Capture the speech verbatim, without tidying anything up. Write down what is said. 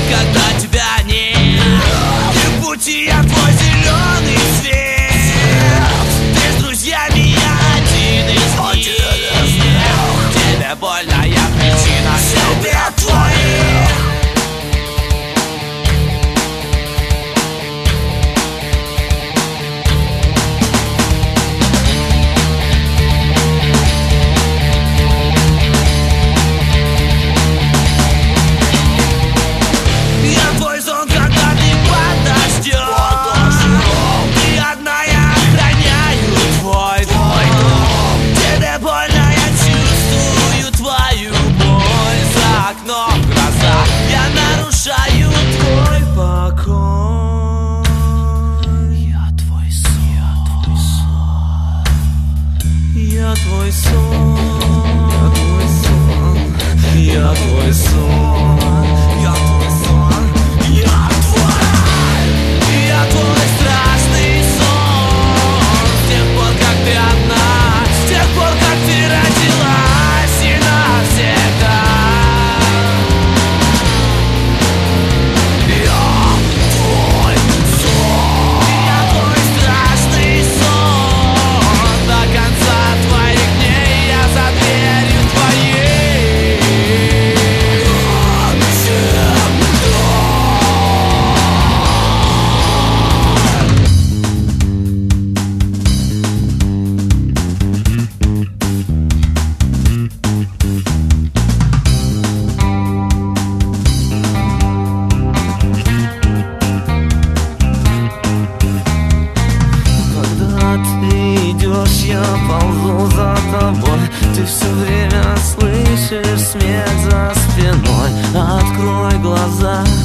когда тебя нет. И пути я твой зеленый свет. Ты с друзьями, я один из них. Тебе больно, я причина себе твоих. Я твой сон, я твой сон, я твой сон, я твой сон, я твой, я твой страшный сон. С тех пор, как ты одна, с тех пор, как ты родилась и навсегда. Я твой сон, я твой страшный сон. До конца твоих дней я за дверью твоей навсегда. Когда ты идешь, я ползу за тобой. Ты все время слышишь смех за спиной. Открой глаза.